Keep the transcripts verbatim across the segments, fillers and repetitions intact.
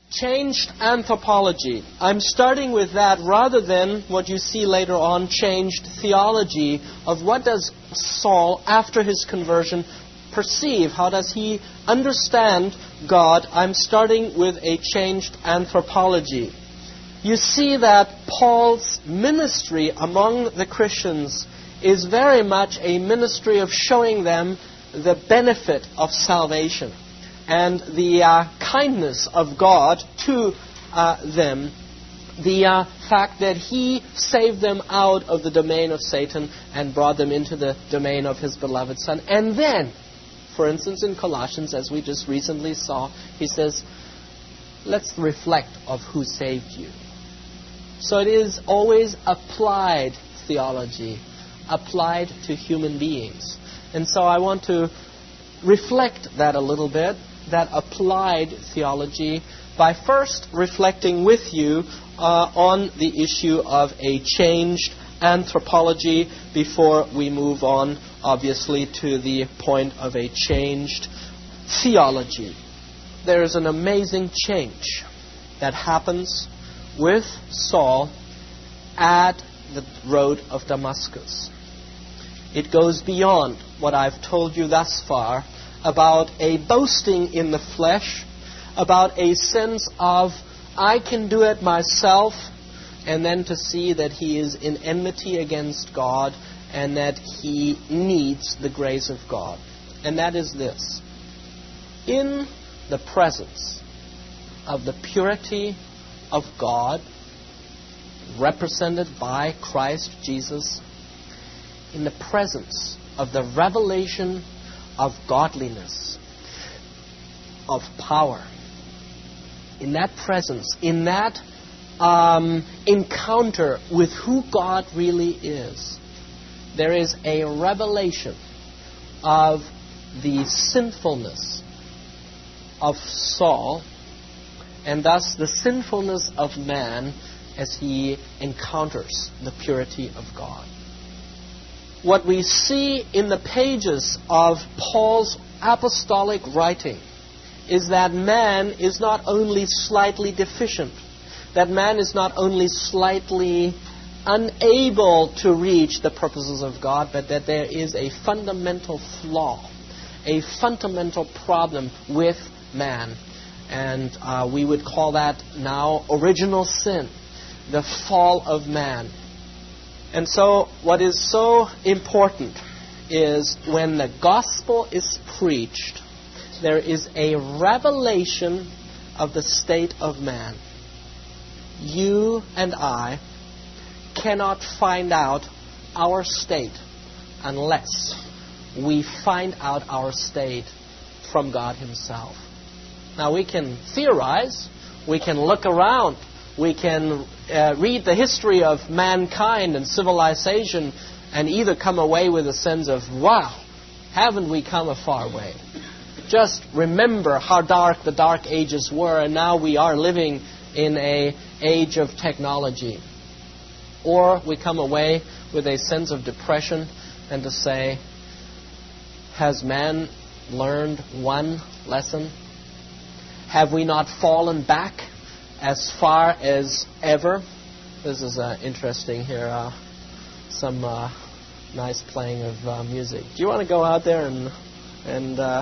Changed anthropology. I'm starting with that rather than what you see later on, changed theology of what does Saul, after his conversion, perceive? How does he understand God? I'm starting with a changed anthropology. You see that Paul's ministry among the Christians is very much a ministry of showing them the benefit of salvation and the uh, kindness of God to uh, them, the uh, fact that He saved them out of the domain of Satan and brought them into the domain of His beloved Son. And then, for instance, in Colossians, as we just recently saw, he says, let's reflect of who saved you. So it is always applied theology, applied to human beings. And so I want to reflect that a little bit, that applied theology, by first reflecting with you uh, on the issue of a changed anthropology before we move on, obviously, to the point of a changed theology. There is an amazing change that happens with Saul at the road of Damascus. It goes beyond what I've told you thus far about a boasting in the flesh, about a sense of, I can do it myself, and then to see that he is in enmity against God and that he needs the grace of God. And that is this. In the presence of the purity of God, represented by Christ Jesus, in the presence of the revelation of godliness, of power, in that presence, in that um, encounter with who God really is, there is a revelation of the sinfulness of Saul, and thus the sinfulness of man as he encounters the purity of God. What we see in the pages of Paul's apostolic writing is that man is not only slightly deficient, that man is not only slightly unable to reach the purposes of God, but that there is a fundamental flaw, a fundamental problem with man. And uh, we would call that now original sin, the fall of man. And so what is so important is when the gospel is preached, there is a revelation of the state of man. You and I cannot find out our state unless we find out our state from God Himself. Now we can theorize, we can look around, we can uh, read the history of mankind and civilization and either come away with a sense of, wow, haven't we come a far way? Just remember how dark the dark ages were, and now we are living in an age of technology. Or we come away with a sense of depression and to say, has man learned one lesson? Have we not fallen back as far as ever? This is uh, interesting here. Uh, some uh, nice playing of uh, music. Do you want to go out there and and? Uh,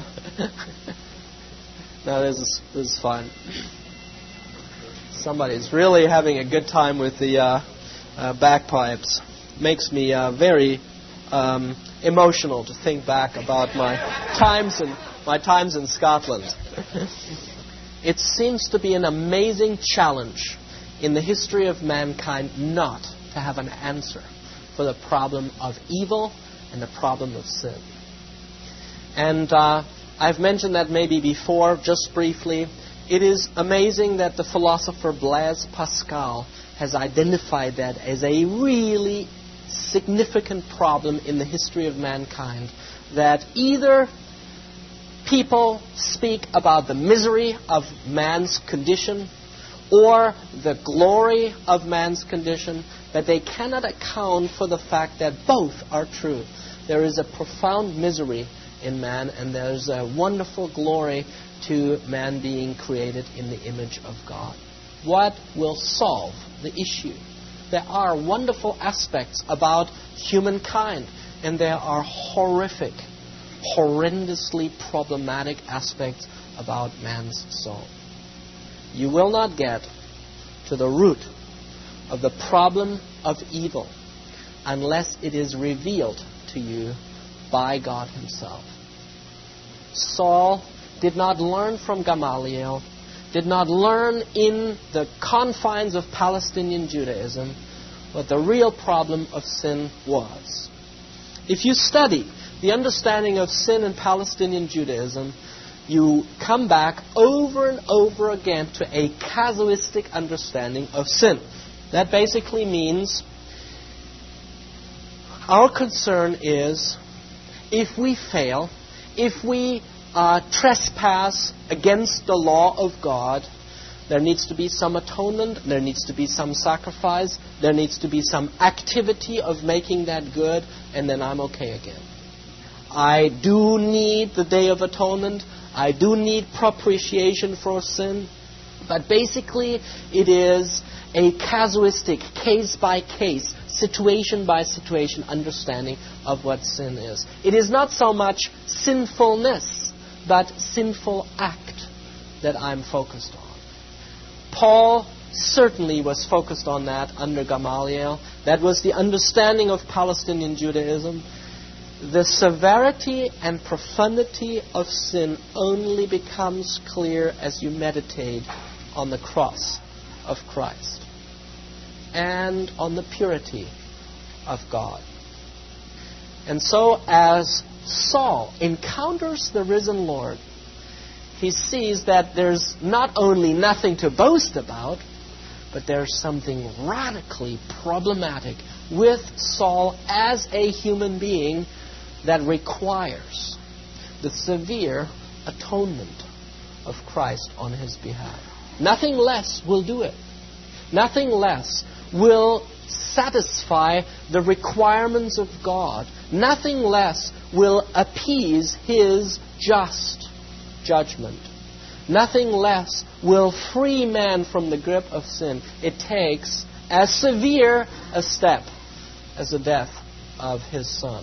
no, this is this is fun. Somebody's really having a good time with the uh, uh, bagpipes. Makes me uh, very um, emotional to think back about my times in my times in Scotland. It seems to be an amazing challenge in the history of mankind not to have an answer for the problem of evil and the problem of sin. And uh, I've mentioned that maybe before, just briefly. It is amazing that the philosopher Blaise Pascal has identified that as a really significant problem in the history of mankind, that either people speak about the misery of man's condition or the glory of man's condition, but they cannot account for the fact that both are true. There is a profound misery in man, and there's a wonderful glory to man being created in the image of God. What will solve the issue? There are wonderful aspects about humankind, and there are horrific, horrendously problematic aspects about man's soul. You will not get to the root of the problem of evil unless it is revealed to you by God Himself. Saul did not learn from Gamaliel, did not learn in the confines of Palestinian Judaism what the real problem of sin was. If you study the understanding of sin in Palestinian Judaism, you come back over and over again to a casuistic understanding of sin. That basically means our concern is if we fail, if we uh, trespass against the law of God, there needs to be some atonement, there needs to be some sacrifice, there needs to be some activity of making that good, and then I'm okay again. I do need the Day of Atonement, I do need propitiation for sin, but basically it is a casuistic, case-by-case, situation-by-situation understanding of what sin is. It is not so much sinfulness, but sinful act that I'm focused on. Paul certainly was focused on that under Gamaliel. That was the understanding of Palestinian Judaism. The severity and profundity of sin only becomes clear as you meditate on the cross of Christ and on the purity of God. And so as Saul encounters the risen Lord, he sees that there's not only nothing to boast about, but there's something radically problematic with Saul as a human being that requires the severe atonement of Christ on his behalf. Nothing less will do it. Nothing less will satisfy the requirements of God. Nothing less will appease His just judgment. Nothing less will free man from the grip of sin. It takes as severe a step as the death of His Son.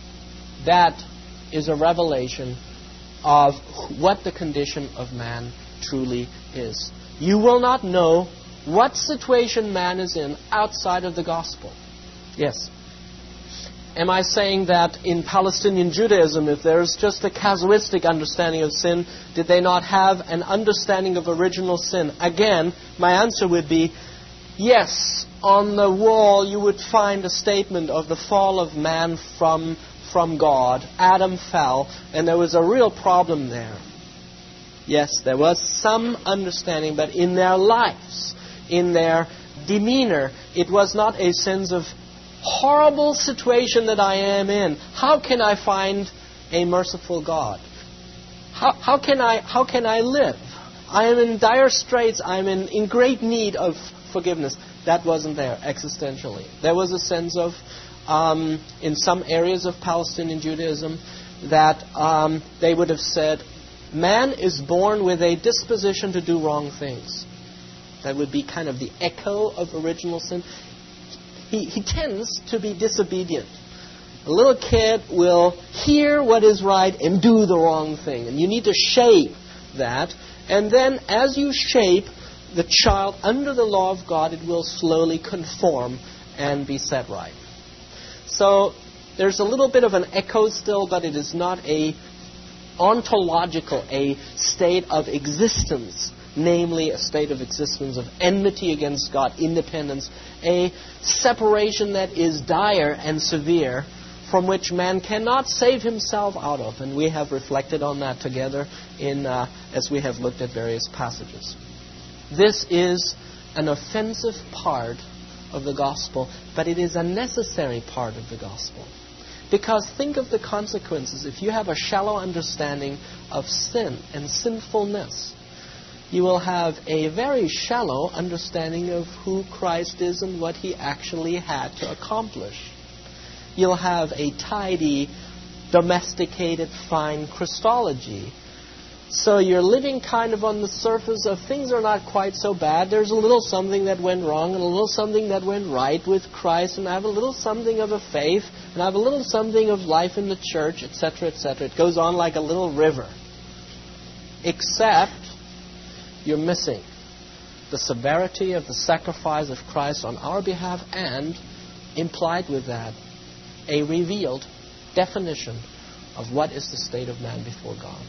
That is a revelation of what the condition of man truly is. You will not know what situation man is in outside of the gospel. Yes. Am I saying that in Palestinian Judaism, if there's just a casuistic understanding of sin, did they not have an understanding of original sin? Again, my answer would be, yes. On the wall you would find a statement of the fall of man from, from God. Adam fell, and there was a real problem there. Yes, there was some understanding, but in their lives, in their demeanor, it was not a sense of horrible situation that I am in. How can I find a merciful God? How, how can I how can I live? I am in dire straits. I'm in, in great need of forgiveness. That wasn't there existentially. There was a sense of, um, in some areas of Palestinian Judaism, that um, they would have said, man is born with a disposition to do wrong things. That would be kind of the echo of original sin. He, he tends to be disobedient. A little kid will hear what is right and do the wrong thing. And you need to shape that. And then as you shape the child under the law of God, it will slowly conform and be set right. So there's a little bit of an echo still, but it is not a ontological, a state of existence, namely a state of existence of enmity against God, independence, a separation that is dire and severe, from which man cannot save himself out of. And we have reflected on that together in uh, as we have looked at various passages. This is an offensive part of the gospel, but it is a necessary part of the gospel. Because think of the consequences. If you have a shallow understanding of sin and sinfulness, you will have a very shallow understanding of who Christ is and what He actually had to accomplish. You'll have a tidy domesticated, fine Christology. So you're living kind of on the surface of things are not quite so bad. There's a little something that went wrong and a little something that went right with Christ, and I have a little something of a faith, and I have a little something of life in the church, et cetera, et cetera. It goes on like a little river. Except you're missing the severity of the sacrifice of Christ on our behalf, and implied with that, a revealed definition of what is the state of man before God.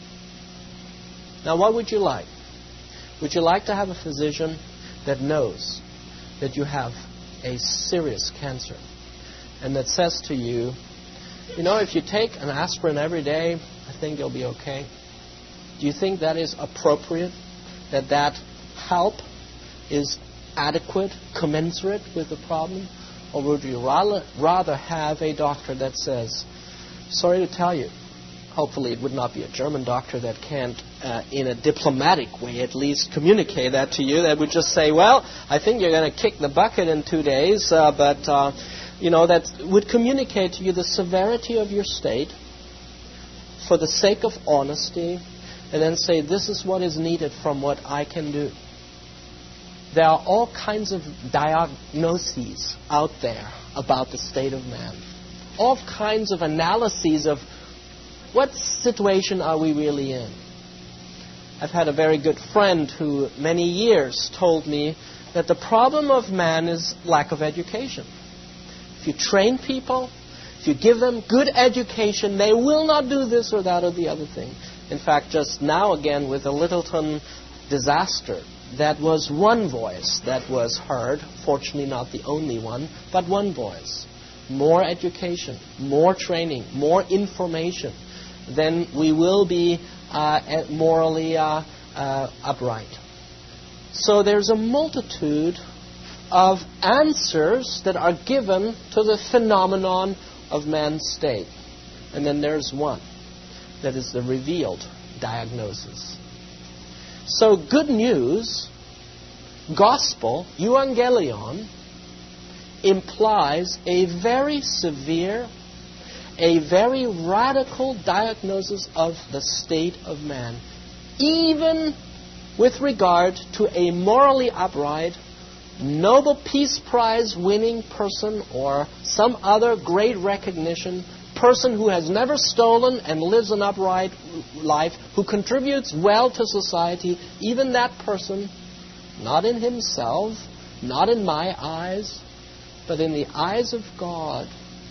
Now, what would you like? Would you like to have a physician that knows that you have a serious cancer and that says to you, you know, if you take an aspirin every day, I think you'll be okay? Do you think that is appropriate, that that help is adequate, commensurate with the problem? Or would you rather, rather have a doctor that says, sorry to tell you, hopefully it would not be a German doctor that can't, uh, in a diplomatic way at least, communicate that to you, that would just say, well, I think you're going to kick the bucket in two days, uh, but, uh, you know, that would communicate to you the severity of your state for the sake of honesty, and then say, this is what is needed from what I can do. There are all kinds of diagnoses out there about the state of man. All kinds of analyses of what situation are we really in. I've had a very good friend who many years told me that the problem of man is lack of education. If you train people, if you give them good education, they will not do this or that or the other thing. In fact, just now again with the Littleton disaster, that was one voice that was heard, fortunately not the only one, but one voice. More education, more training, more information, then we will be uh, morally uh, uh, upright. So there's a multitude of answers that are given to the phenomenon of man's state. And then there's one that is the revealed diagnosis. So good news, gospel, euangelion, implies a very severe, a very radical diagnosis of the state of man, even with regard to a morally upright, Nobel Peace Prize winning person or some other great recognition, person who has never stolen and lives an upright life, who contributes well to society. Even that person, not in himself, not in my eyes, but in the eyes of God,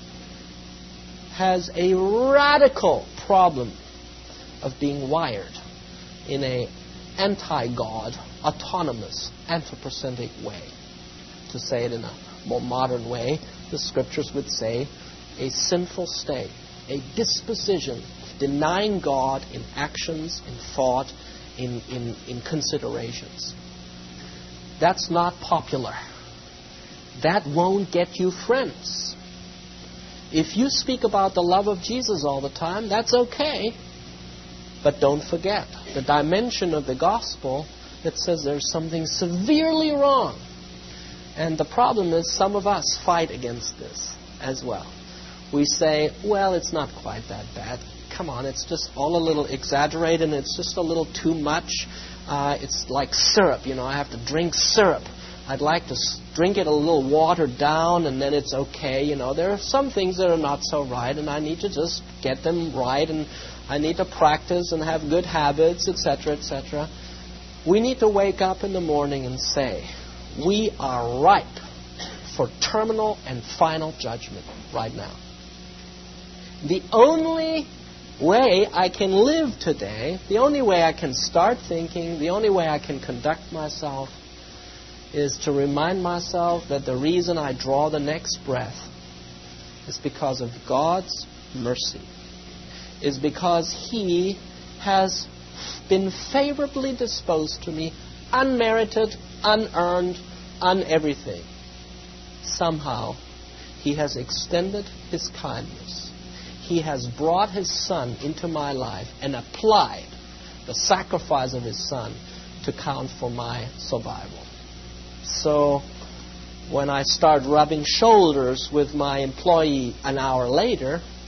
has a radical problem of being wired in a anti-God, autonomous, anthropocentric way. To say it in a more modern way, the Scriptures would say a sinful state, a disposition of denying God in actions, in thought, in, in, in considerations. That's not popular. That won't get you friends. If you speak about the love of Jesus all the time, that's okay. But don't forget the dimension of the gospel that says there's something severely wrong. And the problem is some of us fight against this as well. We say, well, it's not quite that bad. Come on, it's just all a little exaggerated and it's just a little too much. Uh, it's like syrup, you know, I have to drink syrup. I'd like to drink it a little watered down and then it's okay. You know, there are some things that are not so right and I need to just get them right and I need to practice and have good habits, et cetera, et cetera. We need to wake up in the morning and say, we are ripe for terminal and final judgment right now. The only way I can live today, the only way I can start thinking, the only way I can conduct myself is to remind myself that the reason I draw the next breath is because of God's mercy, is because He has been favorably disposed to me, unmerited, unearned, un-everything. Somehow, He has extended His kindness. He has brought His Son into my life and applied the sacrifice of His Son to count for my survival. So, when I start rubbing shoulders with my employee an hour later,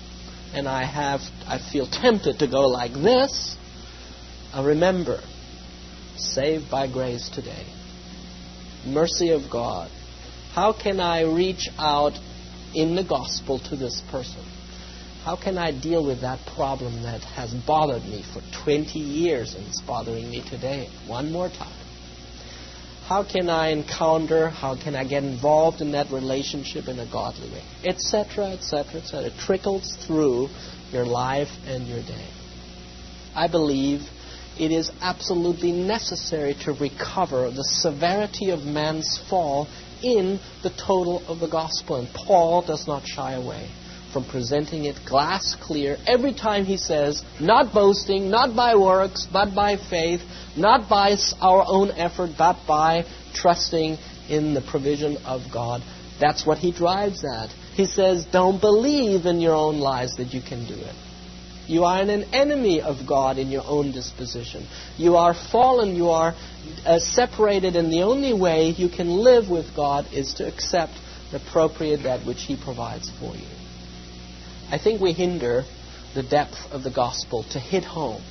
and I have, I feel tempted to go like this, I remember, saved by grace today. Mercy of God. How can I reach out in the gospel to this person? How can I deal with that problem that has bothered me for twenty years and is bothering me today one more time? How can I encounter, how can I get involved in that relationship in a godly way? Etc., etc., et cetera. It trickles through your life and your day. I believe it is absolutely necessary to recover the severity of man's fall in the total of the gospel. And Paul does not shy away from presenting it glass clear every time he says, not boasting, not by works, but by faith, not by our own effort, but by trusting in the provision of God. That's what he drives at. He says, don't believe in your own lies that you can do it. You are an enemy of God in your own disposition. You are fallen, you are uh, separated, and the only way you can live with God is to accept and appropriate that which he provides for you. I think we hinder the depth of the gospel to hit home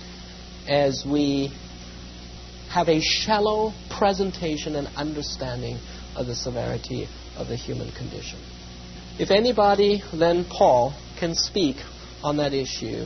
as we have a shallow presentation and understanding of the severity of the human condition. If anybody, then Paul, can speak on that issue,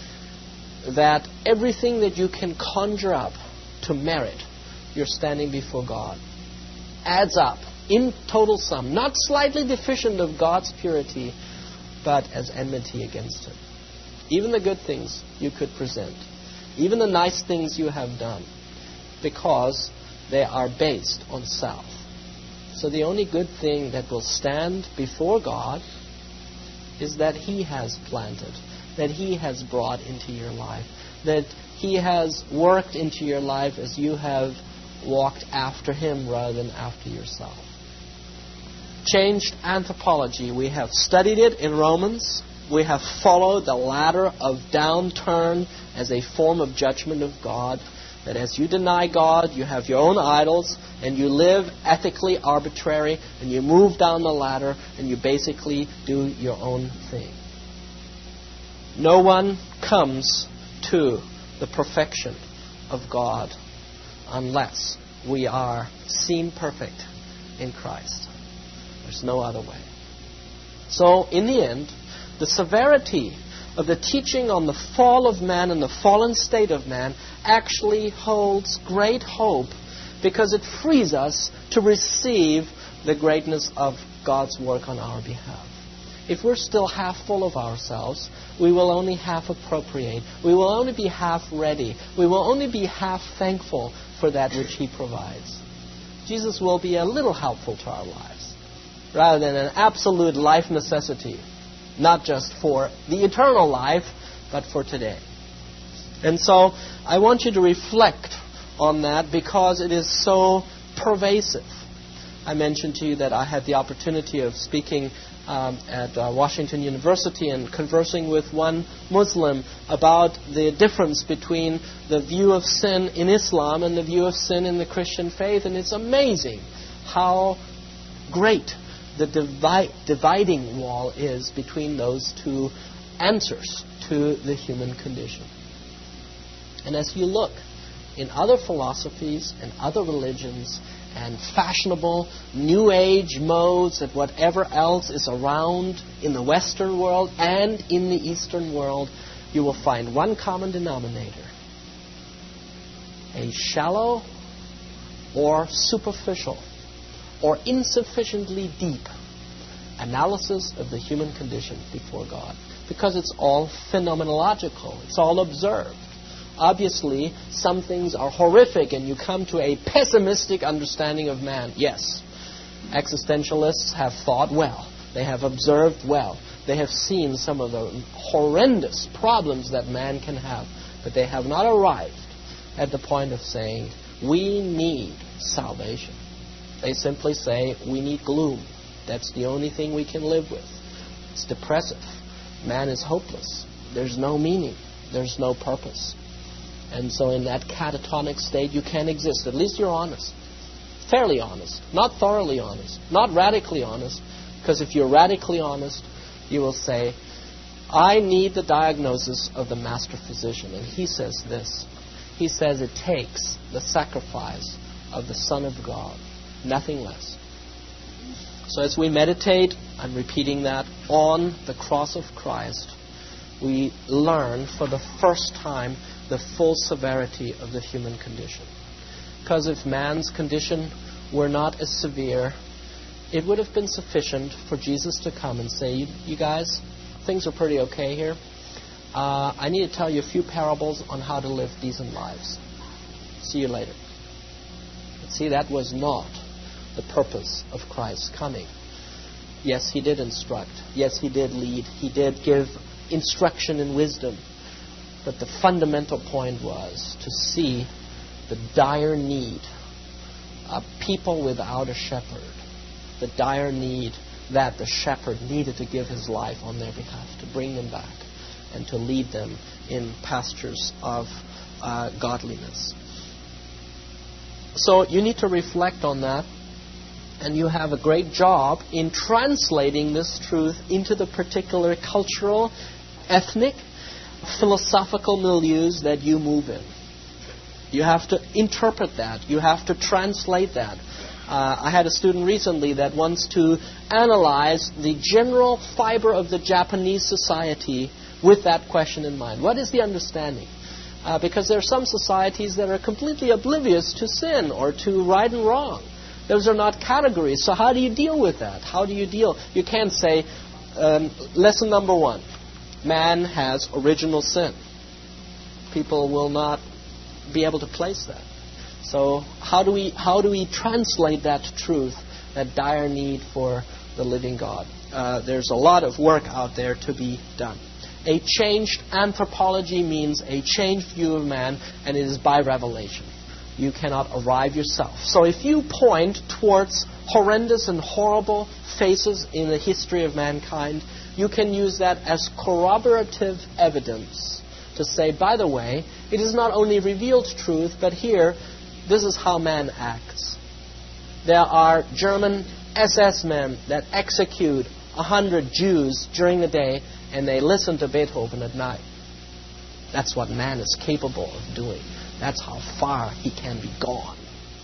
that everything that you can conjure up to merit your standing before God adds up in total sum, not slightly deficient of God's purity, but as enmity against him. Even the good things you could present, even the nice things you have done, because they are based on self. So the only good thing that will stand before God is that he has planted, that he has brought into your life, that he has worked into your life as you have walked after him rather than after yourself. Changed anthropology. We have studied it in Romans. We have followed the ladder of downturn as a form of judgment of God. That as you deny God, you have your own idols, and you live ethically arbitrary, and you move down the ladder, and you basically do your own thing. No one comes to the perfection of God unless we are seen perfect in Christ. There's no other way. So, in the end, the severity of the teaching on the fall of man and the fallen state of man actually holds great hope, because it frees us to receive the greatness of God's work on our behalf. If we're still half full of ourselves, we will only half appropriate. We will only be half ready. We will only be half thankful for that which he provides. Jesus will be a little helpful to our lives, rather than an absolute life necessity, not just for the eternal life, but for today. And so I want you to reflect on that, because it is so pervasive. I mentioned to you that I had the opportunity of speaking um, at uh, Washington University and conversing with one Muslim about the difference between the view of sin in Islam and the view of sin in the Christian faith. And it's amazing how great the divi- dividing wall is between those two answers to the human condition. And as you look in other philosophies and other religions and fashionable New Age modes and whatever else is around in the Western world and in the Eastern world, you will find one common denominator: a shallow or superficial or insufficiently deep analysis of the human condition before God. Because it's all phenomenological. It's all observed. Obviously, some things are horrific and you come to a pessimistic understanding of man. Yes, existentialists have thought well. They have observed well. They have seen some of the horrendous problems that man can have. But they have not arrived at the point of saying, we need salvation. They simply say, we need gloom. That's the only thing we can live with. It's depressive. Man is hopeless. There's no meaning. There's no purpose. And so in that catatonic state, you can't exist. At least you're honest. Fairly honest. Not thoroughly honest. Not radically honest. Because if you're radically honest, you will say, I need the diagnosis of the master physician. And he says this. He says it takes the sacrifice of the Son of God, nothing less. So as we meditate, I'm repeating that, on the cross of Christ, we learn for the first time the full severity of the human condition. Because if man's condition were not as severe, it would have been sufficient for Jesus to come and say, you, you guys, things are pretty okay here. Uh, I need to tell you a few parables on how to live decent lives. See you later. But see, that was not the purpose of Christ's coming. Yes, he did instruct. Yes, he did lead. He did give instruction and wisdom. But the fundamental point was to see the dire need of people without a shepherd. The dire need that the shepherd needed to give his life on their behalf, to bring them back and to lead them in pastures of uh, godliness. So you need to reflect on that, and you have a great job in translating this truth into the particular cultural, ethnic, philosophical milieus that you move in. You have to interpret that. You have to translate that. Uh, I had a student recently that wants to analyze the general fiber of the Japanese society with that question in mind. What is the understanding? Uh, because there are some societies that are completely oblivious to sin or to right and wrong. Those are not categories. So how do you deal with that? How do you deal? You can't say, um, lesson number one, man has original sin. People will not be able to place that. So how do we how do we translate that truth, that dire need for the living God? Uh, there's a lot of work out there to be done. A changed anthropology means a changed view of man, and it is by revelation. You cannot arrive yourself. So if you point towards horrendous and horrible faces in the history of mankind, you can use that as corroborative evidence to say, by the way, it is not only revealed truth, but here, this is how man acts. There are German S S men that execute a hundred Jews during the day, and they listen to Beethoven at night. That's what man is capable of doing. That's how far he can be gone.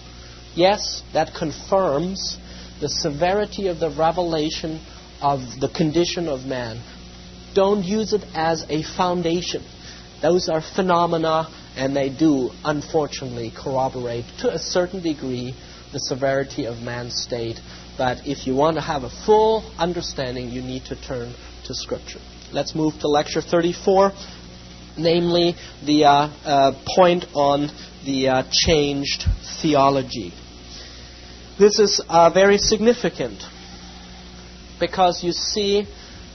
Yes, that confirms the severity of the revelation of the condition of man. Don't use it as a foundation. Those are phenomena, and they do, unfortunately, corroborate to a certain degree the severity of man's state. But if you want to have a full understanding, you need to turn to Scripture. Let's move to lecture thirty-four, namely the uh, uh, point on the uh, changed theology. This is uh, very significant because you see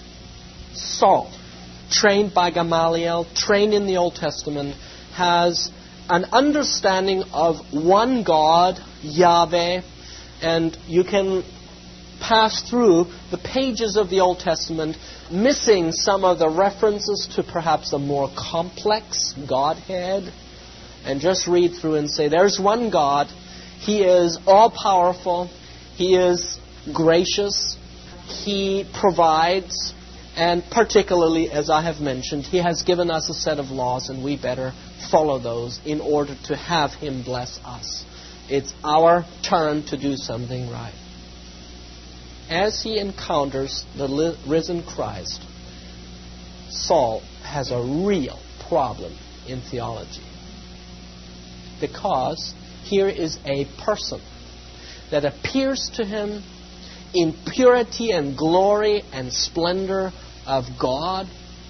Saul, trained by Gamaliel, trained in the Old Testament, has an understanding of one God, Yahweh, and you can pass through the pages of the Old Testament missing some of the references to perhaps a more complex Godhead, and just read through and say, there's one God, He is all-powerful, He is gracious, He provides, and particularly, as I have mentioned, He has given us a set of laws, and we better follow those in order to have Him bless us. It's our turn to do something right. As he encounters the li- risen Christ, Saul has a real problem in theology. Because here is a person that appears to him in purity and glory and splendor of God,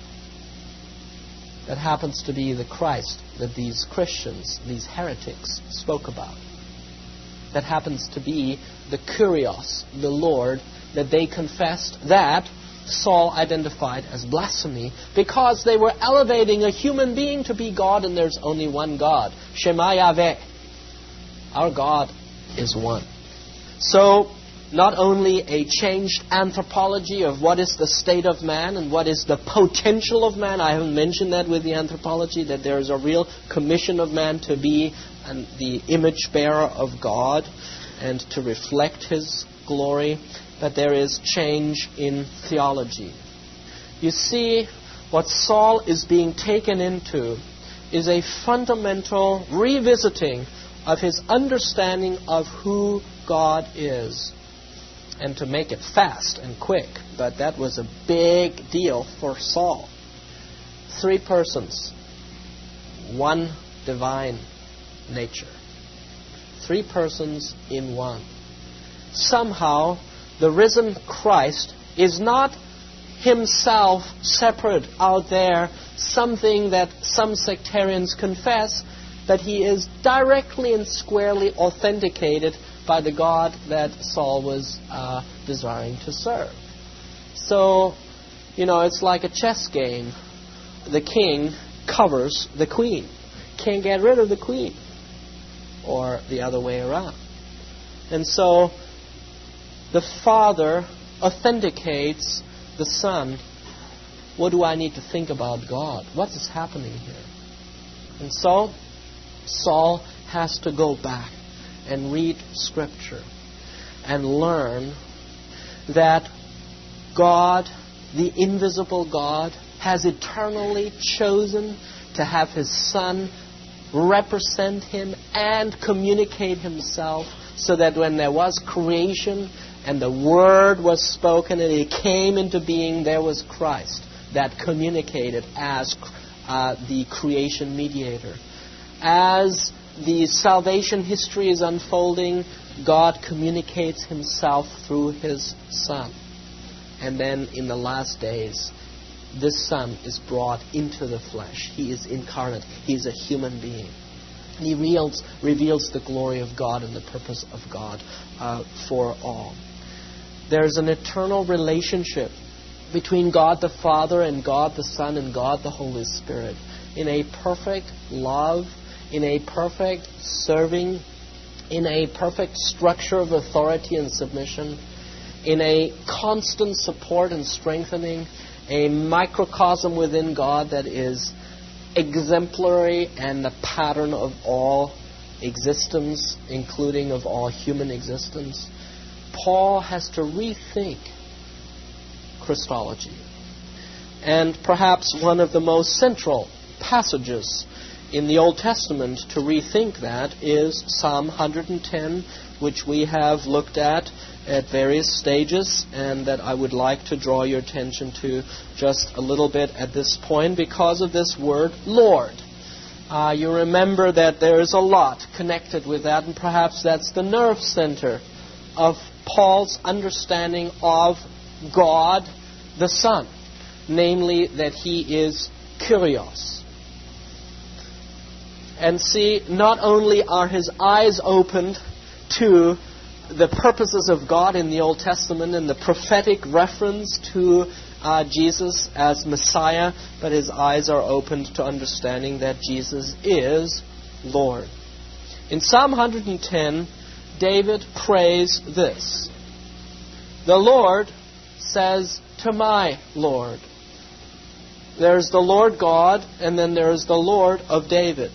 that happens to be the Christ that these Christians, these heretics, spoke about. That happens to be the Kyrios, the Lord, that they confessed, that Saul identified as blasphemy, because they were elevating a human being to be God, and there's only one God. Shema Yahweh. Our God is one. So, not only a changed anthropology of what is the state of man and what is the potential of man. I haven't mentioned that with the anthropology, that there is a real commission of man to be an, the image bearer of God and to reflect His glory. But there is change in theology. You see, what Saul is being taken into is a fundamental revisiting of his understanding of who God is. And to make it fast and quick, but that was a big deal for Saul. Three persons, one divine nature. Three persons in one. Somehow, the risen Christ is not himself separate out there, something that some sectarians confess, but he is directly and squarely authenticated by the God that Saul was uh, desiring to serve. So, you know, it's like a chess game. The king covers the queen. Can't get rid of the queen. Or the other way around. And so, the Father authenticates the Son. What do I need to think about God? What is happening here? And so, Saul has to go back and read Scripture and learn that God, the invisible God, has eternally chosen to have His Son represent Him and communicate Himself, so that when there was creation and the Word was spoken and it came into being, there was Christ that communicated as uh, the creation mediator. As the salvation history is unfolding, God communicates Himself through His Son. And then in the last days, this Son is brought into the flesh. He is incarnate. He is a human being. He reveals, reveals the glory of God and the purpose of God uh, for all. There's an eternal relationship between God the Father and God the Son and God the Holy Spirit in a perfect love, in a perfect serving, in a perfect structure of authority and submission, in a constant support and strengthening, a microcosm within God that is exemplary and the pattern of all existence, including of all human existence. Paul has to rethink Christology. And perhaps one of the most central passages in the Old Testament to rethink that is Psalm one hundred ten, which we have looked at at various stages, and that I would like to draw your attention to just a little bit at this point because of this word, Lord. Uh, you remember that there is a lot connected with that, and perhaps that's the nerve center of Paul's understanding of God the Son, namely that He is Kyrios. And see, not only are his eyes opened to the purposes of God in the Old Testament and the prophetic reference to uh, Jesus as Messiah, but his eyes are opened to understanding that Jesus is Lord. In Psalm one hundred ten, David prays this: "The Lord says to my Lord." There's the Lord God, and then there's the Lord of David.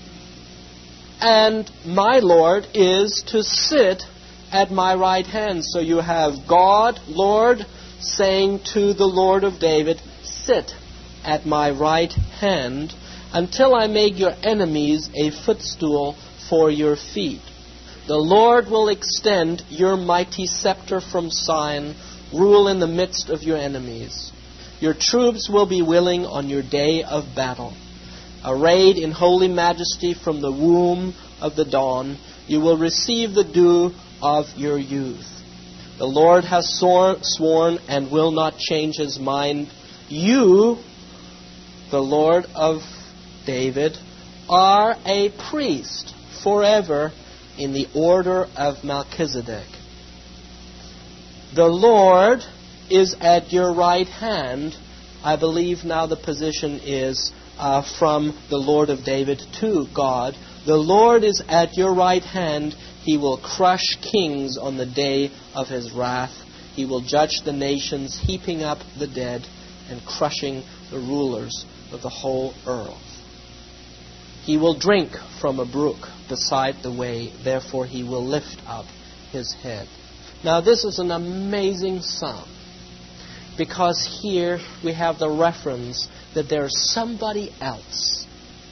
And my Lord is to sit at my right hand. So you have God, Lord, saying to the Lord of David, "Sit at my right hand until I make your enemies a footstool for your feet. The Lord will extend your mighty scepter from Zion, rule in the midst of your enemies. Your troops will be willing on your day of battle. Arrayed in holy majesty from the womb of the dawn, you will receive the dew of your youth. The Lord has sworn, sworn and will not change His mind. You, the Lord of David, are a priest forever in the order of Melchizedek. The Lord is at your right hand." I believe now the position is uh, from the Lord of David to God. "The Lord is at your right hand. He will crush kings on the day of His wrath. He will judge the nations, heaping up the dead and crushing the rulers of the whole earth. He will drink from a brook beside the way, therefore He will lift up His head." Now this is an amazing psalm, because here we have the reference that there's somebody else.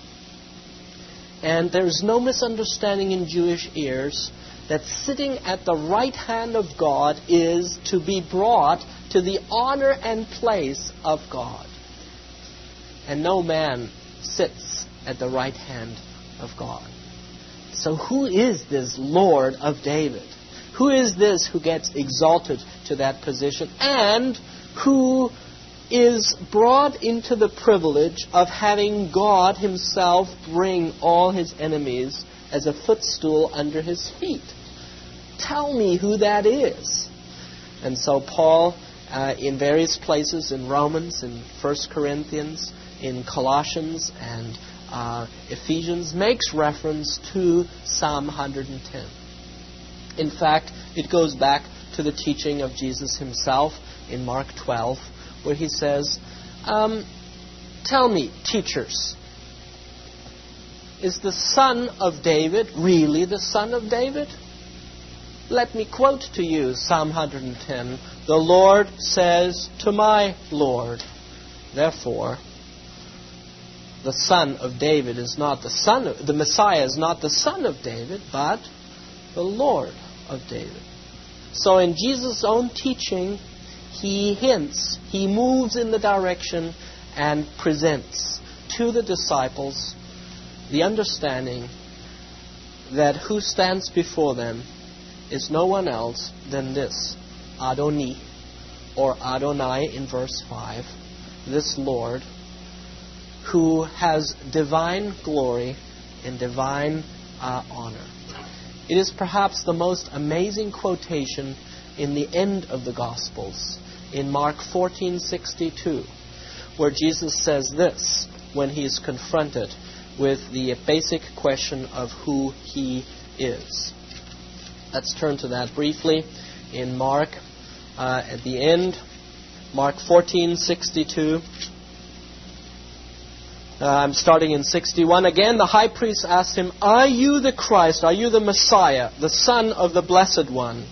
And there's no misunderstanding in Jewish ears that sitting at the right hand of God is to be brought to the honor and place of God. And no man sits at the right hand of God. So who is this Lord of David? Who is this who gets exalted to that position and who is brought into the privilege of having God himself bring all his enemies as a footstool under his feet? Tell me who that is. And so Paul, uh, in various places in Romans, in First Corinthians, in Colossians, and uh, Ephesians, makes reference to Psalm one hundred ten. In fact, it goes back to the teaching of Jesus himself in Mark twelve, where he says, um, tell me, teachers, is the Son of David really the Son of David? Let me quote to you Psalm one hundred ten. The Lord says to my Lord, therefore, the Son of David is not the Son of, the Messiah is not the Son of David, but the Lord of David. So in Jesus' own teaching, he hints, he moves in the direction and presents to the disciples the understanding that who stands before them is no one else than this, Adoni, or Adonai in verse five, this Lord, who has divine glory and divine uh, honor. It is perhaps the most amazing quotation in the end of the Gospels, in Mark fourteen sixty-two, where Jesus says this when he is confronted with the basic question of who he is. Let's turn to that briefly in Mark uh, at the end, Mark fourteen sixty-two. Uh, I'm starting in sixty-one. Again, the high priest asked him, are you the Christ? Are you the Messiah, the Son of the Blessed One?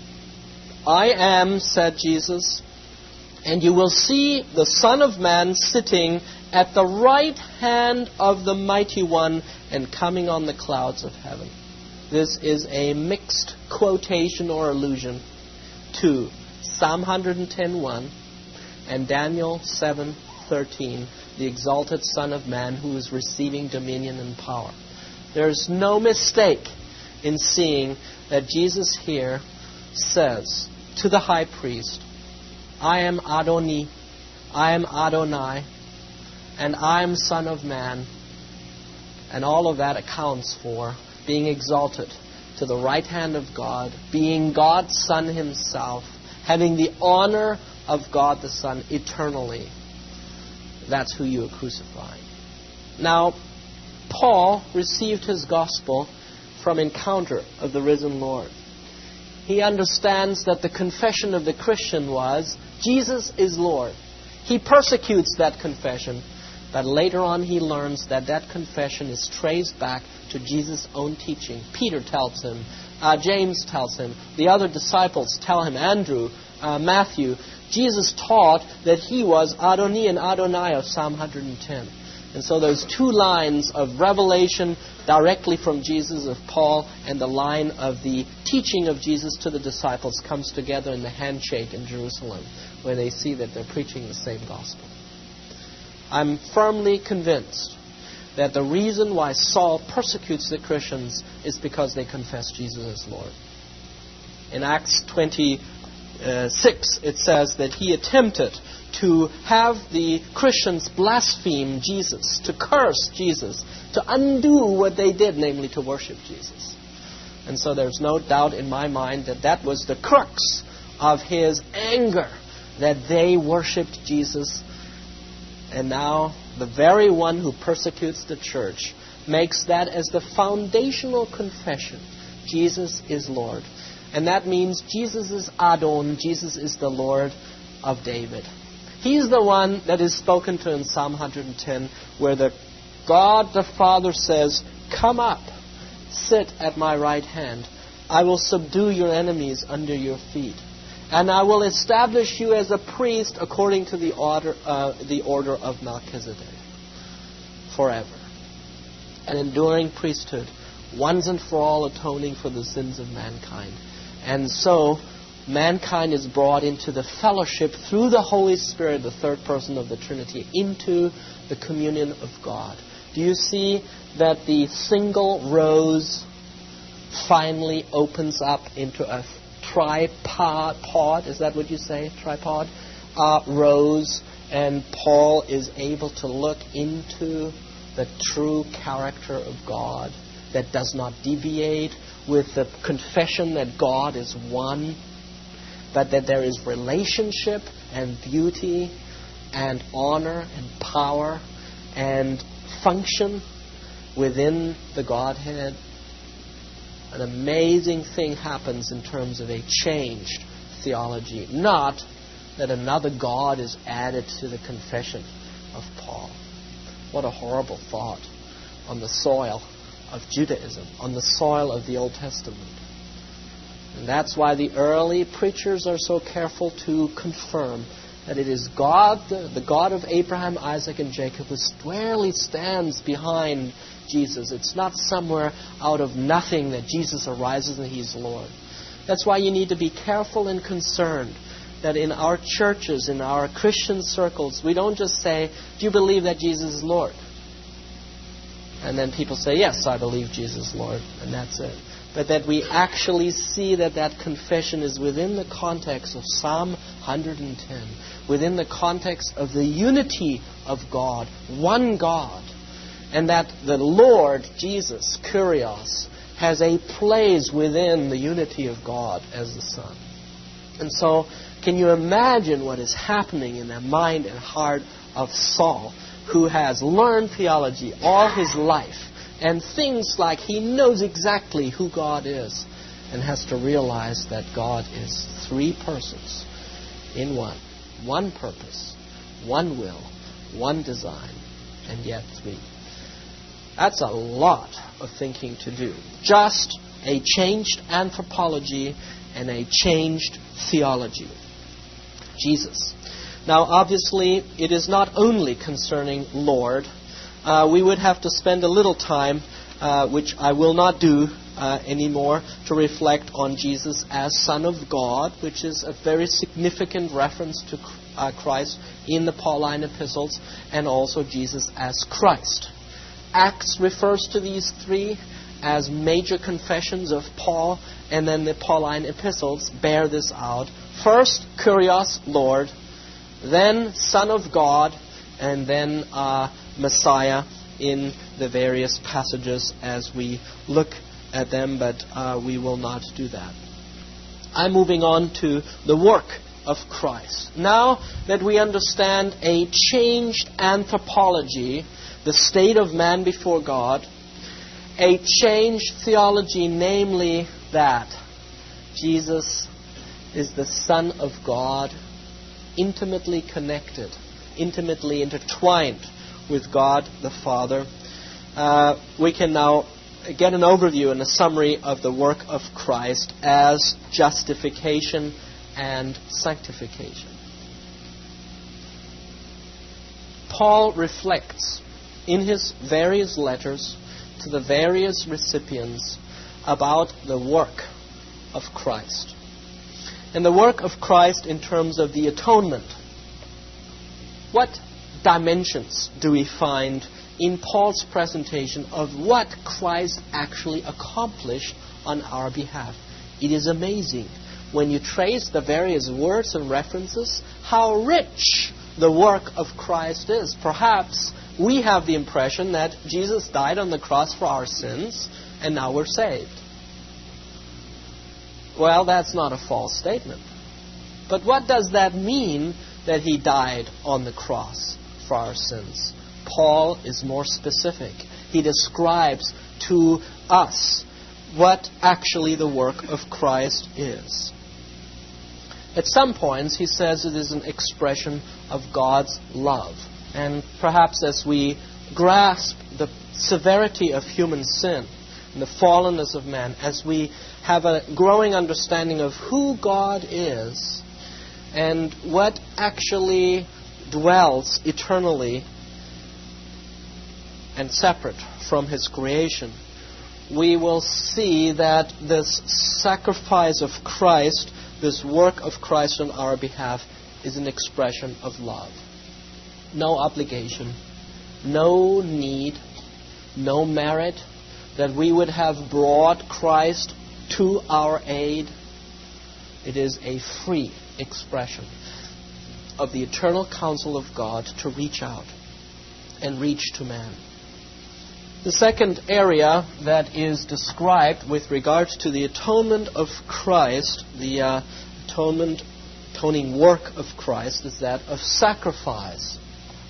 I am, said Jesus, and you will see the Son of Man sitting at the right hand of the Mighty One and coming on the clouds of heaven. This is a mixed quotation or allusion to Psalm one hundred ten one and Daniel seven thirteen, the exalted Son of Man who is receiving dominion and power. There's no mistake in seeing that Jesus here says to the high priest, I am Adoni, I am Adonai, and I am Son of Man. And all of that accounts for being exalted to the right hand of God, being God's Son himself, having the honor of God the Son eternally. That's who you are crucifying. Now, Paul received his gospel from encounter of the risen Lord. He understands that the confession of the Christian was, Jesus is Lord. He persecutes that confession, but later on he learns that that confession is traced back to Jesus' own teaching. Peter tells him, uh, James tells him, the other disciples tell him, Andrew, uh, Matthew. Jesus taught that he was Adoni and Adonai of Psalm one hundred ten. And so those two lines of revelation directly from Jesus of Paul and the line of the teaching of Jesus to the disciples comes together in the handshake in Jerusalem, where they see that they're preaching the same gospel. I'm firmly convinced that the reason why Saul persecutes the Christians is because they confess Jesus as Lord. In Acts twenty-six, it says that he attempted to have the Christians blaspheme Jesus, to curse Jesus, to undo what they did, namely to worship Jesus. And so there's no doubt in my mind that that was the crux of his anger, that they worshipped Jesus. And now the very one who persecutes the church makes that as the foundational confession. Jesus is Lord. And that means Jesus is Adon, Jesus is the Lord of David. He's the one that is spoken to in Psalm one hundred ten, where the God the Father says, come up, sit at my right hand. I will subdue your enemies under your feet. And I will establish you as a priest according to the order, uh, the order of Melchizedek forever. An enduring priesthood, once and for all atoning for the sins of mankind. And so, mankind is brought into the fellowship through the Holy Spirit, the third person of the Trinity, into the communion of God. Do you see that the single rose finally opens up into a tripod, pod, is that what you say? Tripod? Uh, rose, and Paul is able to look into the true character of God that does not deviate, with the confession that God is one, but that there is relationship and beauty and honor and power and function within the Godhead. An amazing thing happens in terms of a changed theology. Not that another God is added to the confession of Paul. What a horrible thought on the soil of Judaism, on the soil of the Old Testament. And that's why the early preachers are so careful to confirm that it is God, the, the God of Abraham, Isaac, and Jacob, who squarely stands behind Jesus. It's not somewhere out of nothing that Jesus arises and He's Lord. That's why you need to be careful and concerned that in our churches, in our Christian circles, we don't just say, do you believe that Jesus is Lord? And then people say, yes, I believe Jesus is Lord, and that's it. But that we actually see that that confession is within the context of Psalm one hundred ten, within the context of the unity of God, one God, and that the Lord, Jesus, Kyrios, has a place within the unity of God as the Son. And so, can you imagine what is happening in the mind and heart of Saul, who has learned theology all his life, and things like he knows exactly who God is, and has to realize that God is three persons in one. One purpose, one will, one design, and yet three. That's a lot of thinking to do. Just a changed anthropology and a changed theology. Jesus. Now, obviously, it is not only concerning Lord. Uh, we would have to spend a little time, uh, which I will not do uh, anymore, to reflect on Jesus as Son of God, which is a very significant reference to uh, Christ in the Pauline epistles, and also Jesus as Christ. Acts refers to these three as major confessions of Paul, and then the Pauline epistles bear this out. First, Kyrios, Lord, then Son of God, and then uh, Messiah in the various passages as we look at them, but uh, we will not do that. I'm moving on to the work of Christ. Now that we understand a changed anthropology, the state of man before God, a changed theology, namely that Jesus is the Son of God, intimately connected, intimately intertwined with God the Father. Uh, we can now get an overview and a summary of the work of Christ as justification and sanctification. Paul reflects in his various letters to the various recipients about the work of Christ. And the work of Christ in terms of the atonement. What dimensions do we find in Paul's presentation of what Christ actually accomplished on our behalf? It is amazing when you trace the various words and references how rich the work of Christ is. Perhaps we have the impression that Jesus died on the cross for our sins and now we're saved. Well, that's not a false statement. But what does that mean that He died on the cross for our sins? Paul is more specific. He describes to us what actually the work of Christ is. At some points, he says it is an expression of God's love. And perhaps as we grasp the severity of human sin, and the fallenness of man, as we have a growing understanding of who God is and what actually dwells eternally and separate from His creation, we will see that this sacrifice of Christ, this work of Christ on our behalf, is an expression of love. No obligation, no need, no merit that we would have brought Christ to our aid. It is a free expression of the eternal counsel of God to reach out and reach to man. The second area that is described with regard to the atonement of Christ, the uh, atonement, atoning work of Christ, is that of sacrifice.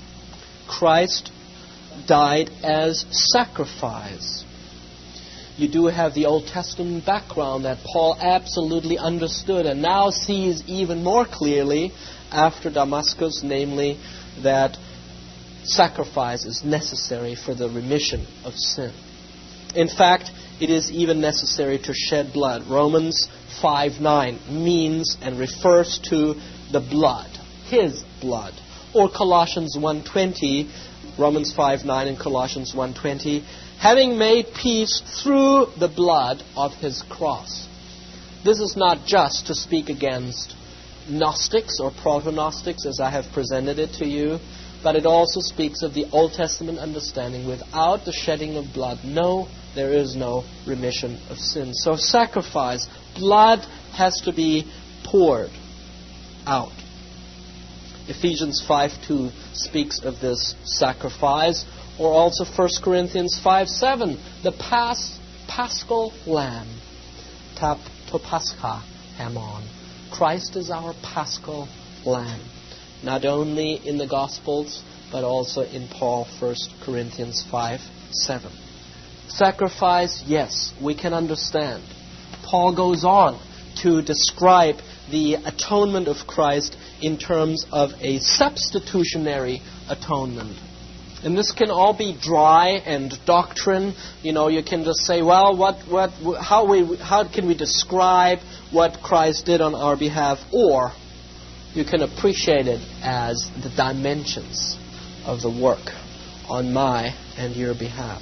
Christ died as sacrifice. You do have the Old Testament background that Paul absolutely understood and now sees even more clearly after Damascus, namely that sacrifice is necessary for the remission of sin. In fact, it is even necessary to shed blood. Romans five nine means and refers to the blood, His blood. Or Colossians one twenty, Romans five nine and Colossians one twenty, having made peace through the blood of His cross. This is not just to speak against Gnostics or Proto-Gnostics as I have presented it to you, but it also speaks of the Old Testament understanding. Without the shedding of blood, no, there is no remission of sin. So sacrifice, blood has to be poured out. Ephesians five two speaks of this sacrifice, or also First Corinthians five seven, the pas, paschal lamb, tap to pascha hamon. Christ is our paschal lamb, not only in the Gospels, but also in Paul, First Corinthians five seven. Sacrifice, yes, we can understand. Paul goes on to describe the atonement of Christ in terms of a substitutionary atonement. And this can all be dry and doctrine. You know, you can just say, well, what, what, how we, how can we describe what Christ did on our behalf? Or you can appreciate it as the dimensions of the work on my and your behalf.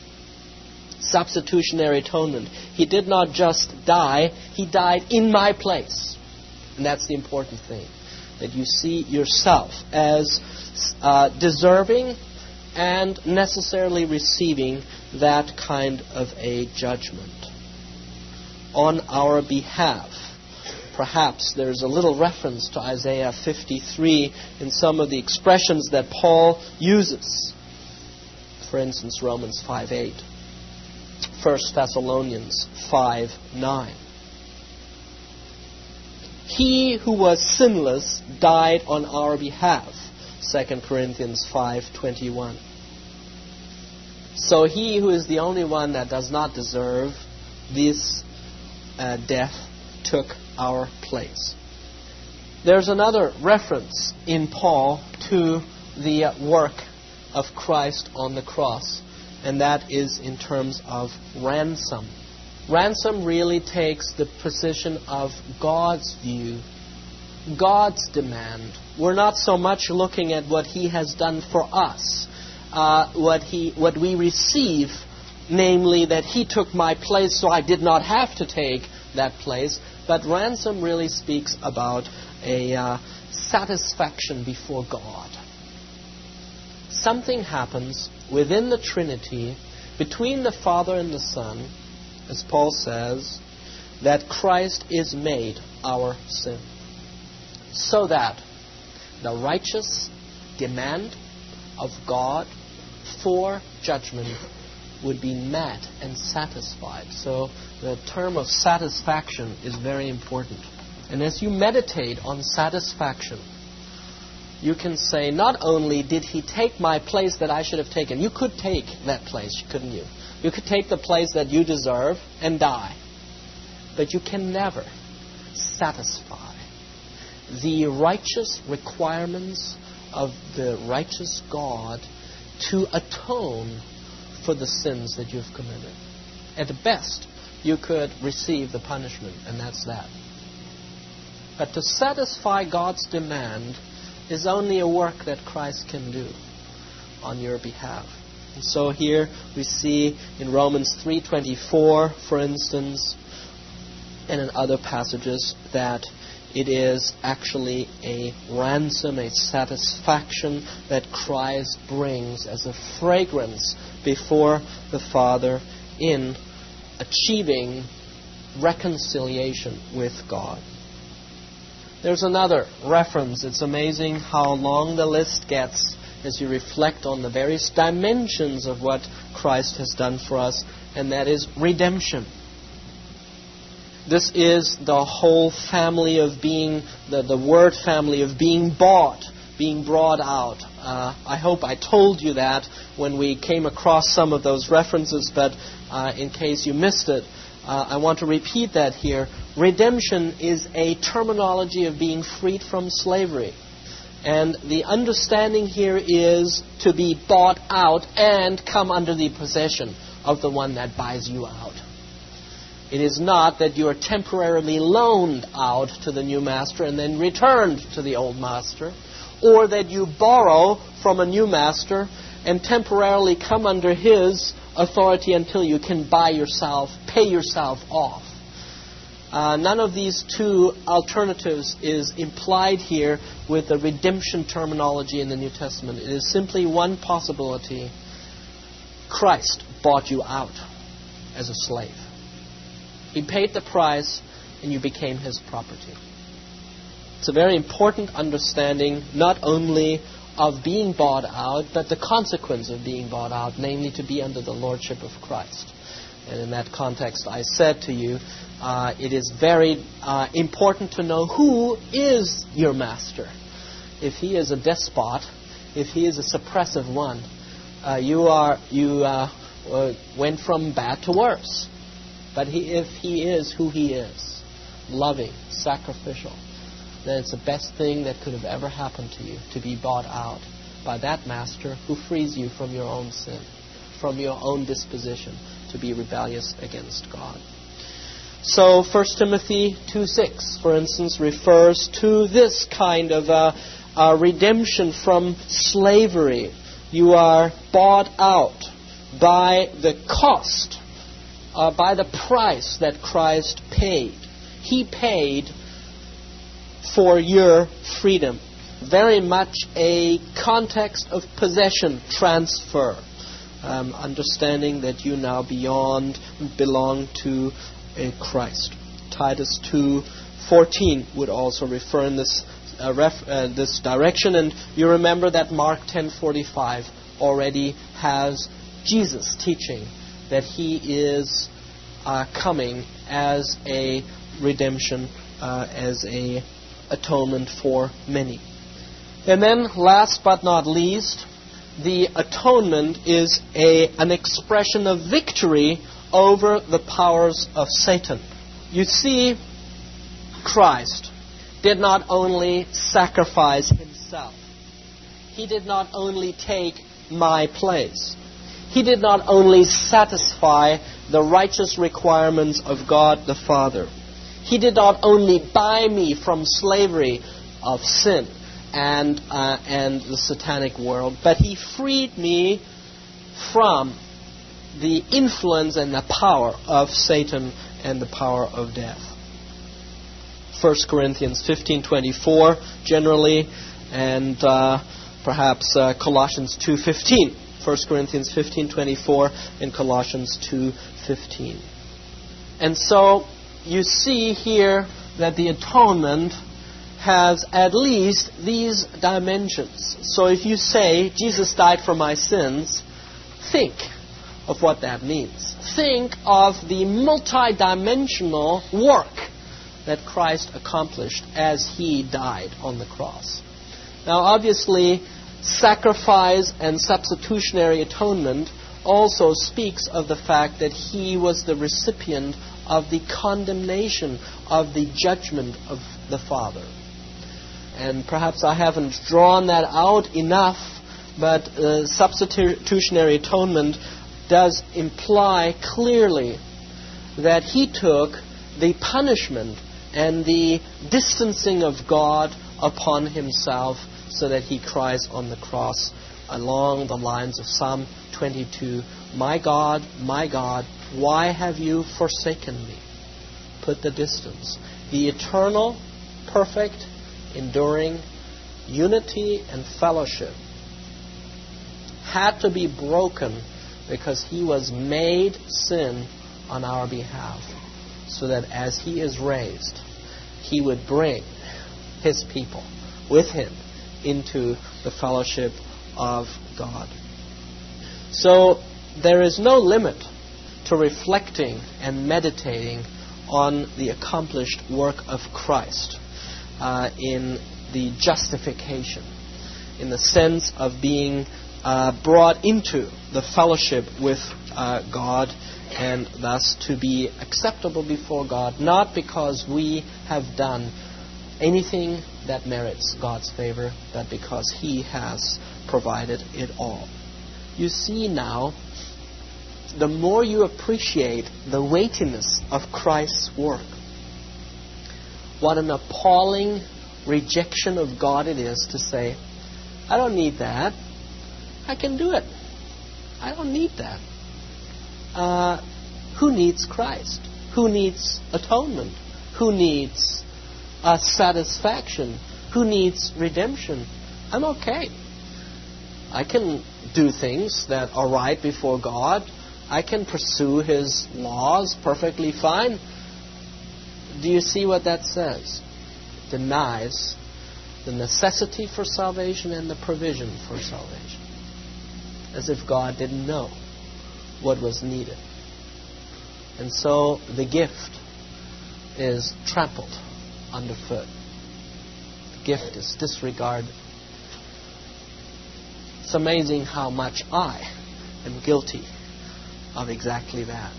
Substitutionary atonement. He did not just die, He died in my place. And that's the important thing. That you see yourself as uh, deserving and necessarily receiving that kind of a judgment on our behalf. Perhaps there's a little reference to Isaiah fifty-three in some of the expressions that Paul uses. For instance, Romans five eight, First Thessalonians five nine. He who was sinless died on our behalf. Second Corinthians five twenty-one. So he who is the only one that does not deserve this uh, death took our place. There's another reference in Paul to the work of Christ on the cross, and that is in terms of ransom. Ransom really takes the position of God's view, God's demand. We're not so much looking at what He has done for us, uh, what He, what we receive, namely that He took my place so I did not have to take that place. But ransom really speaks about a uh, satisfaction before God. Something happens within the Trinity, between the Father and the Son, as Paul says, that Christ is made our sin, so that the righteous demand of God for judgment would be met and satisfied. So the term of satisfaction is very important. And as you meditate on satisfaction, you can say, not only did He take my place that I should have taken, you could take that place, couldn't you? You could take the place that you deserve and die. But you can never satisfy the righteous requirements of the righteous God to atone for the sins that you've committed. At the best, you could receive the punishment, and that's that. But to satisfy God's demand is only a work that Christ can do on your behalf. And so here we see in Romans three twenty-four, for instance, and in other passages, that it is actually a ransom, a satisfaction that Christ brings as a fragrance before the Father in achieving reconciliation with God. There's another reference. It's amazing how long the list gets as you reflect on the various dimensions of what Christ has done for us, and that is redemption. This is the whole family of being, the, the word family of being bought, being brought out. Uh, I hope I told you that when we came across some of those references, but uh, in case you missed it, uh, I want to repeat that here. Redemption is a terminology of being freed from slavery. And the understanding here is to be bought out and come under the possession of the one that buys you out. It is not that you are temporarily loaned out to the new master and then returned to the old master, or that you borrow from a new master and temporarily come under his authority until you can buy yourself, pay yourself off. Uh, none of these two alternatives is implied here with the redemption terminology in the New Testament. It is simply one possibility. Christ bought you out as a slave. He paid the price and you became his property. It's a very important understanding not only of being bought out, but the consequence of being bought out, namely to be under the lordship of Christ. And in that context, I said to you, uh, it is very uh, important to know who is your master. If he is a despot, if he is a suppressive one, uh, you are you uh, uh, went from bad to worse. But he, if he is who he is, loving, sacrificial, then it's the best thing that could have ever happened to you, to be bought out by that master who frees you from your own sin, from your own disposition to be rebellious against God. So First Timothy two six, for instance, refers to this kind of uh, uh, redemption from slavery. You are bought out by the cost, uh, by the price that Christ paid. He paid for your freedom. Very much a context of possession transfer. Um, understanding that you now beyond belong to a Christ. Titus two fourteen would also refer in this uh, ref, uh, this direction, and you remember that Mark ten forty-five already has Jesus teaching that he is uh, coming as a redemption, uh, as a atonement for many. And then, last but not least, the atonement is a, an expression of victory over the powers of Satan. You see, Christ did not only sacrifice himself. He did not only take my place. He did not only satisfy the righteous requirements of God the Father. He did not only buy me from slavery of sin and uh, and the satanic world, but he freed me from the influence and the power of Satan and the power of death. First Corinthians fifteen twenty-four generally, and uh, perhaps uh, Colossians two fifteen. First Corinthians fifteen twenty-four and Colossians two fifteen. And so you see here that the atonement has at least these dimensions. So if you say, Jesus died for my sins, think of what that means. Think of the multi-dimensional work that Christ accomplished as he died on the cross. Now obviously, sacrifice and substitutionary atonement also speaks of the fact that he was the recipient of the condemnation of the judgment of the Father. And perhaps I haven't drawn that out enough, but uh, substitutionary atonement does imply clearly that He took the punishment and the distancing of God upon Himself, so that He cries on the cross along the lines of Psalm twenty-two, "My God, my God, why have you forsaken me?" Put the distance. The eternal, perfect, enduring unity and fellowship had to be broken because He was made sin on our behalf, so that as He is raised, He would bring His people with Him into the fellowship of God. So there is no limit to reflecting and meditating on the accomplished work of Christ uh, in the justification, in the sense of being uh, brought into the fellowship with uh, God, and thus to be acceptable before God, not because we have done anything that merits God's favor, but because He has provided it all. You see now, the more you appreciate the weightiness of Christ's work, what an appalling rejection of God it is to say, "I don't need that. I can do it. I don't need that." Uh, who needs Christ? Who needs atonement? Who needs uh, satisfaction? Who needs redemption? I'm okay. I can do things that are right before God. I can pursue His laws perfectly fine. Do you see what that says? It denies the necessity for salvation and the provision for salvation, as if God didn't know what was needed. And so the gift is trampled underfoot. The gift is disregarded. It's amazing how much I am guilty of exactly that.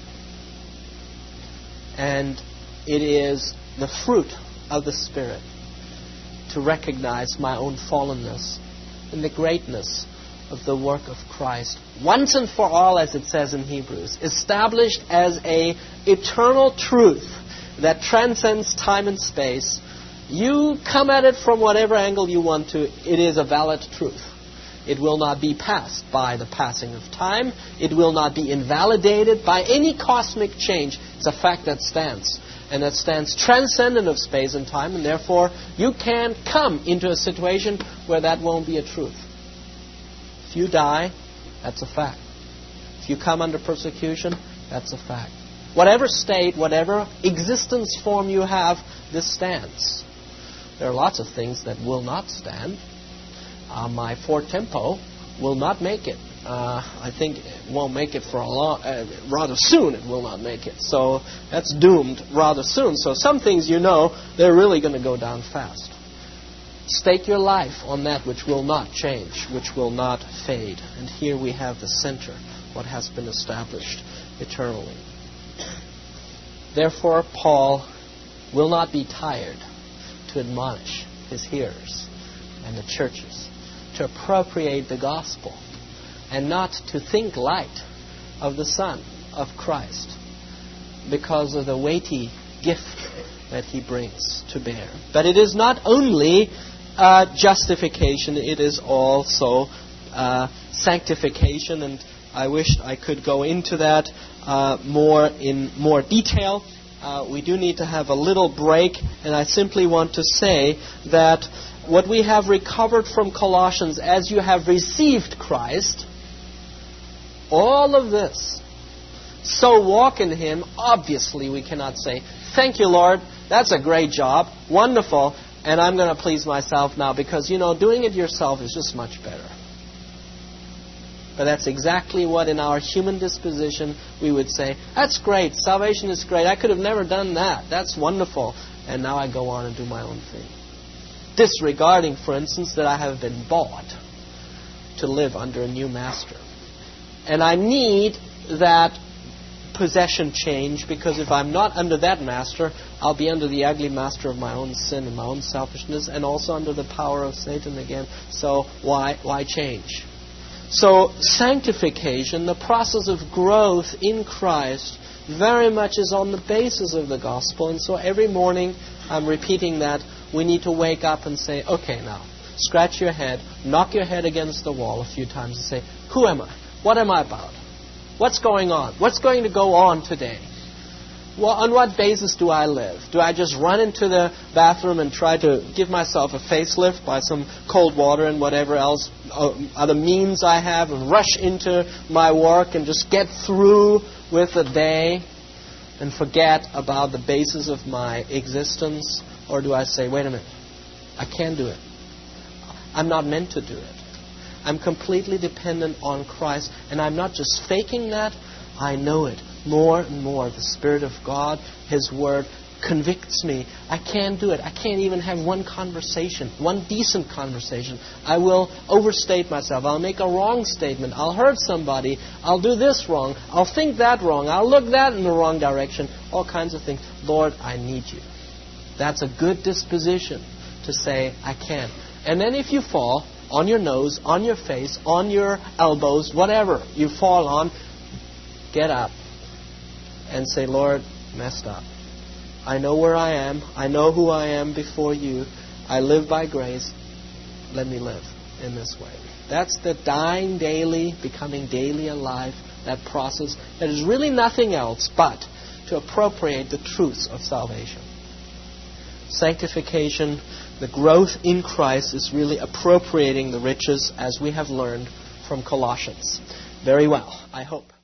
And it is the fruit of the Spirit to recognize my own fallenness and the greatness of the work of Christ, once and for all, as it says in Hebrews, established as a eternal truth that transcends time and space. You come at it from whatever angle you want to, it is a valid truth. It will not be passed by the passing of time. It will not be invalidated by any cosmic change. It's a fact that stands, and that stands transcendent of space and time, and therefore you can't come into a situation where that won't be a truth. If you die, that's a fact. If you come under persecution, that's a fact. Whatever state, whatever existence form you have, this stands. There are lots of things that will not stand. Uh, my Ford Tempo will not make it. Uh, I think it won't make it for a long, uh, rather soon it will not make it. So that's doomed rather soon. So some things, you know, they're really going to go down fast. Stake your life on that which will not change, which will not fade. And here we have the center, what has been established eternally. Therefore, Paul will not be tired to admonish his hearers and the churches to appropriate the gospel and not to think light of the Son of Christ because of the weighty gift that He brings to bear. But it is not only uh, justification, it is also uh, sanctification, and I wished I could go into that uh, more in more detail. Uh, we do need to have a little break, and I simply want to say that what we have recovered from Colossians, as you have received Christ, all of this, so walk in Him. Obviously, we cannot say, "Thank you, Lord, that's a great job, wonderful, and I'm going to please myself now," because, you know, doing it yourself is just much better. But that's exactly what in our human disposition we would say, "That's great, salvation is great, I could have never done that, that's wonderful, and now I go on and do my own thing." Disregarding, for instance, that I have been bought to live under a new master. And I need that possession change, because if I'm not under that master, I'll be under the ugly master of my own sin and my own selfishness, and also under the power of Satan again. So why why change? So sanctification, the process of growth in Christ, very much is on the basis of the gospel. And so every morning I'm repeating that. We need to wake up and say, okay, now, scratch your head, knock your head against the wall a few times and say, who am I? What am I about? What's going on? What's going to go on today? Well, on what basis do I live? Do I just run into the bathroom and try to give myself a facelift by some cold water and whatever else uh, other means I have and rush into my work and just get through with the day and forget about the basis of my existence? Or do I say, wait a minute, I can't do it. I'm not meant to do it. I'm completely dependent on Christ, and I'm not just faking that, I know it. More and more, the Spirit of God, His Word, convicts me. I can't do it. I can't even have one conversation, one decent conversation. I will overstate myself. I'll make a wrong statement. I'll hurt somebody. I'll do this wrong. I'll think that wrong. I'll look that in the wrong direction. All kinds of things. Lord, I need you. That's a good disposition to say, I can't. And then if you fall on your nose, on your face, on your elbows, whatever you fall on, get up and say, Lord, messed up. I know where I am. I know who I am before you. I live by grace. Let me live in this way. That's the dying daily, becoming daily alive, that process that is really nothing else but to appropriate the truths of salvation. Sanctification, the growth in Christ, is really appropriating the riches as we have learned from Colossians. Very well, I hope.